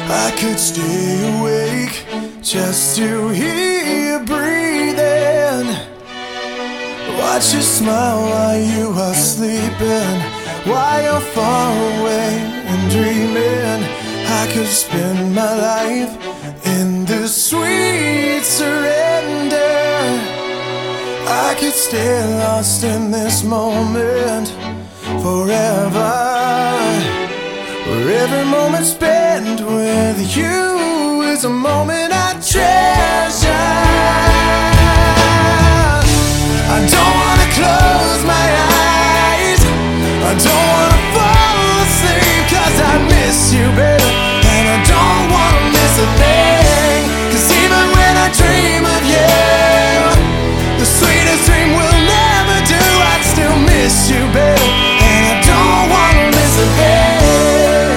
I could stay awake just to hear you breathing. Watch you smile while you are sleeping, while you're far away and dreaming. I could spend my life in this sweet surrender. I could stay lost in this moment forever, where every moment spent with you is a moment I treasure. I don't wanna close my eyes, I don't wanna fall asleep, 'cause I miss you, baby, and I don't wanna miss a thing. 'Cause even when I dream of you, the sweetest dream will never do. I'd still miss you, baby, and I don't wanna miss a thing.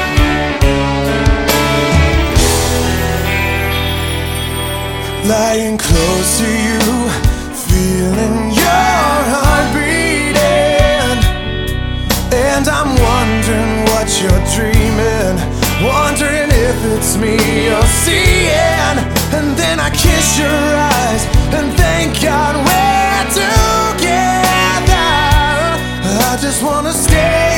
Lying close to you, feeling your heart beating, and I'm wondering what you're dreaming, wondering if it's me you're seeing. And then I kiss your eyes and thank God we're together. I just wanna stay